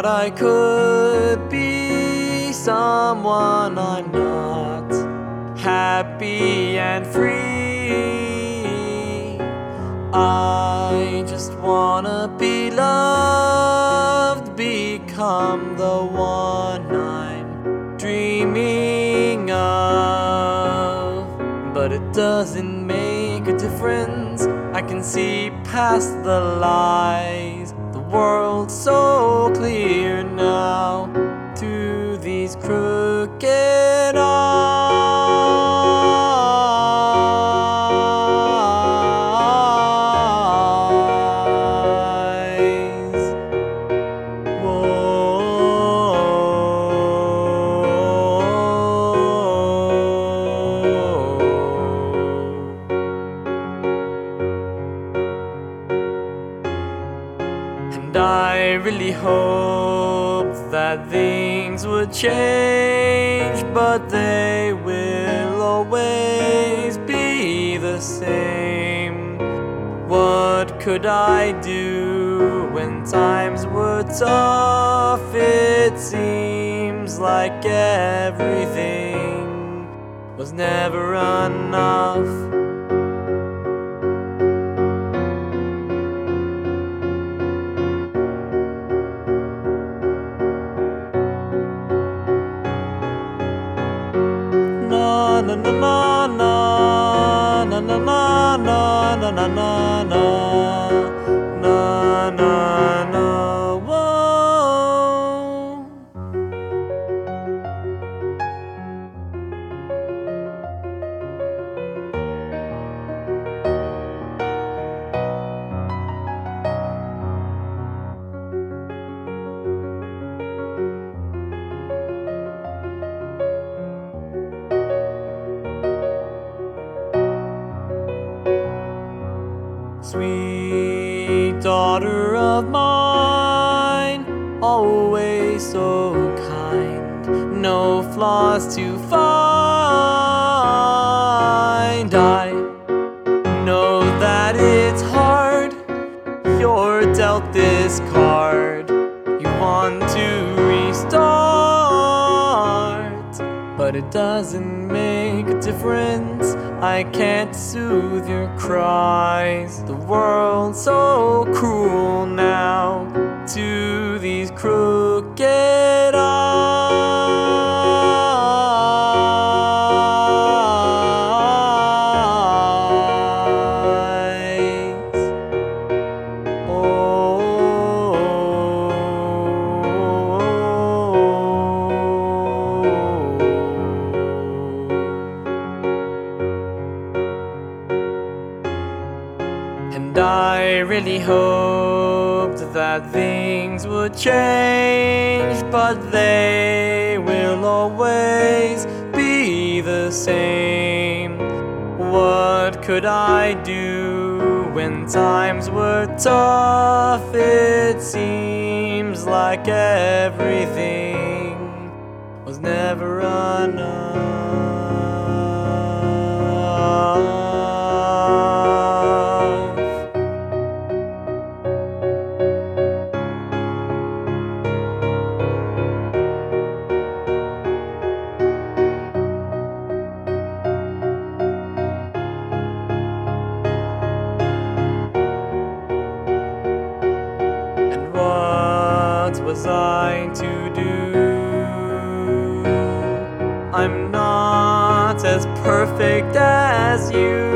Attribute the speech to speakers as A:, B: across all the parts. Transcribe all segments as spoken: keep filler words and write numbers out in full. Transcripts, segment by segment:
A: thought I could be someone I'm not, happy and free. I just wanna be loved, become the one I'm dreaming of. But it doesn't make a difference, I can see past the lies. The world's so clear now to these crooked eyes. And I really hoped that things would change, but they will always be the same. What could I do when times were tough? It seems like everything was never enough. Na na na na na na na na na na na na na na na whoa. Sweet daughter of mine, always so kind, no flaws to find. I know that it's hard, you're dealt this card, you want to restart, but it doesn't make a difference, I can't soothe your cries. The world's so cruel now to these crooked eyes. Oh, and I really hoped that things would change, but they will always be the same. What could I do when times were tough? It seems like everything was never enough. What was I to do? I'm not as perfect as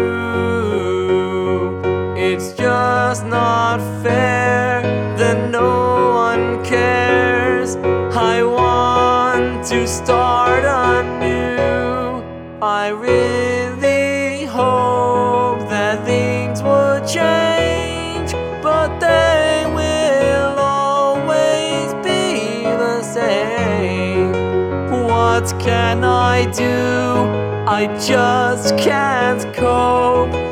A: you. It's just not fair that no one cares. I want to start anew. I really hope that things would change, but they will always be the same. What can I do? I just can't cope.